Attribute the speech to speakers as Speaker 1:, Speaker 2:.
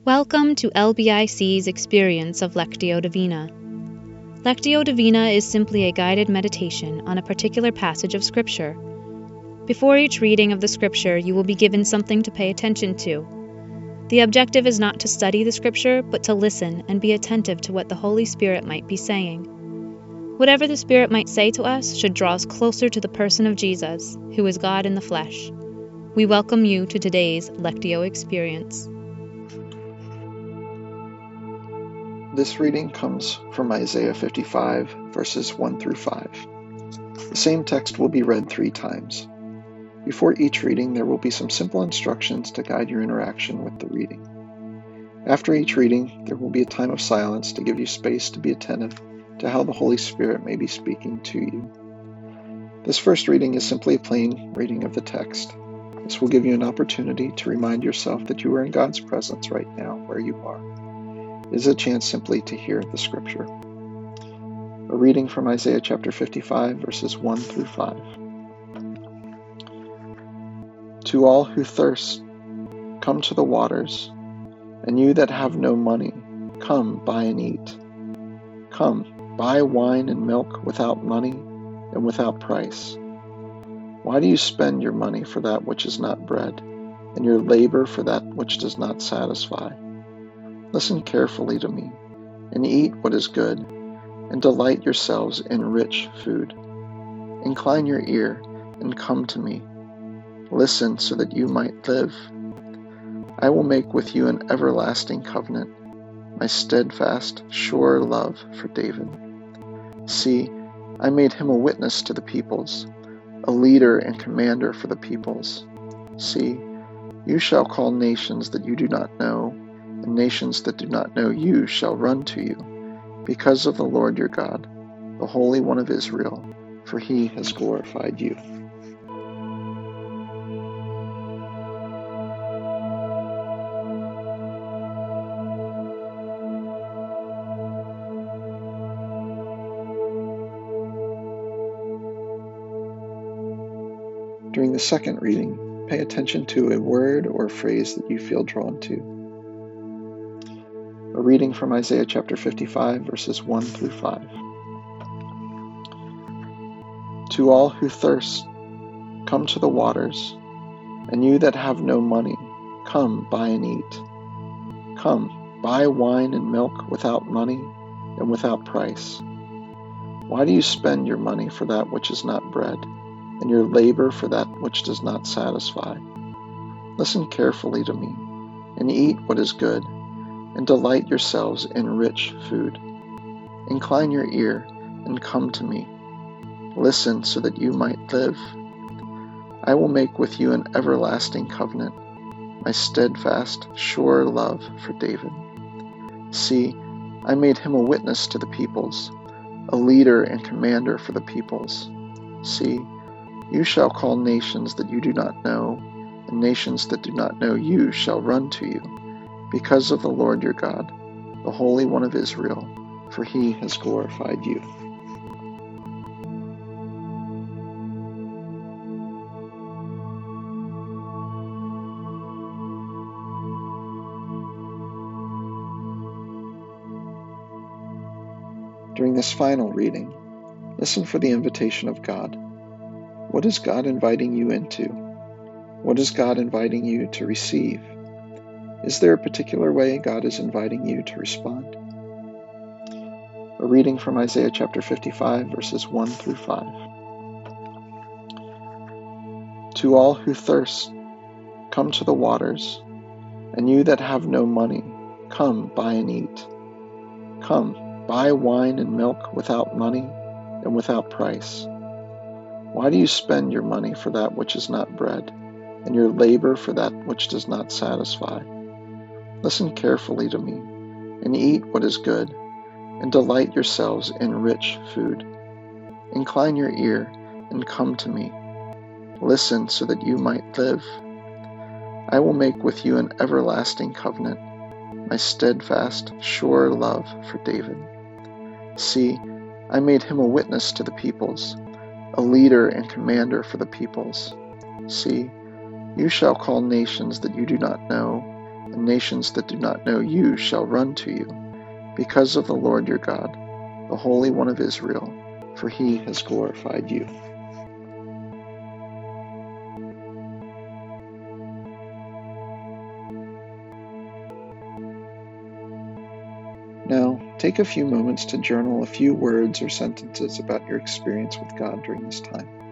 Speaker 1: Welcome to LBIC's experience of Lectio Divina. Lectio Divina is simply a guided meditation on a particular passage of Scripture. Before each reading of the Scripture, you will be given something to pay attention to. The objective is not to study the Scripture, but to listen and be attentive to what the Holy Spirit might be saying. Whatever the Spirit might say to us should draw us closer to the person of Jesus, who is God in the flesh. We welcome you to today's Lectio experience.
Speaker 2: This reading comes from Isaiah 55, verses 1 through 5. The same text will be read 3 times. Before each reading, there will be some simple instructions to guide your interaction with the reading. After each reading, there will be a time of silence to give you space to be attentive to how the Holy Spirit may be speaking to you. This first reading is simply a plain reading of the text. This will give you an opportunity to remind yourself that you are in God's presence right now, where you are. It is a chance simply to hear the Scripture. A reading from Isaiah chapter 55, verses 1 through 5. To all who thirst, come to the waters, and you that have no money, come, buy and eat. Come, buy wine and milk without money and without price. Why do you spend your money for that which is not bread, and your labor for that which does not satisfy? Listen carefully to me, and eat what is good, and delight yourselves in rich food. Incline your ear, and come to me. Listen so that you might live. I will make with you an everlasting covenant, my steadfast, sure love for David. See, I made him a witness to the peoples, a leader and commander for the peoples. See, you shall call nations that you do not know, and nations that do not know you shall run to you, because of the Lord your God, the Holy One of Israel, for he has glorified you. During the second reading, pay attention to a word or phrase that you feel drawn to. A reading from Isaiah chapter 55, verses 1 through 5. To all who thirst, come to the waters, and you that have no money, come, buy and eat. Come, buy wine and milk without money and without price. Why do you spend your money for that which is not bread, and your labor for that which does not satisfy? Listen carefully to me, and eat what is good, and delight yourselves in rich food. Incline your ear, and come to me. Listen so that you might live. I will make with you an everlasting covenant, my steadfast, sure love for David. See, I made him a witness to the peoples, a leader and commander for the peoples. See, you shall call nations that you do not know, and nations that do not know you shall run to you, because of the Lord your God, the Holy One of Israel, for he has glorified you. During this final reading, listen for the invitation of God. What is God inviting you into? What is God inviting you to receive? Is there a particular way God is inviting you to respond? A reading from Isaiah chapter 55, verses 1 through 5. To all who thirst, come to the waters, and you that have no money, come, buy and eat. Come, buy wine and milk without money and without price. Why do you spend your money for that which is not bread, and your labor for that which does not satisfy? Listen carefully to me, and eat what is good, and delight yourselves in rich food. Incline your ear, and come to me. Listen so that you might live. I will make with you an everlasting covenant, my steadfast, sure love for David. See, I made him a witness to the peoples, a leader and commander for the peoples. See, you shall call nations that you do not know, and nations that do not know you shall run to you, because of the Lord your God, the Holy One of Israel, for he has glorified you. Now, take a few moments to journal a few words or sentences about your experience with God during this time.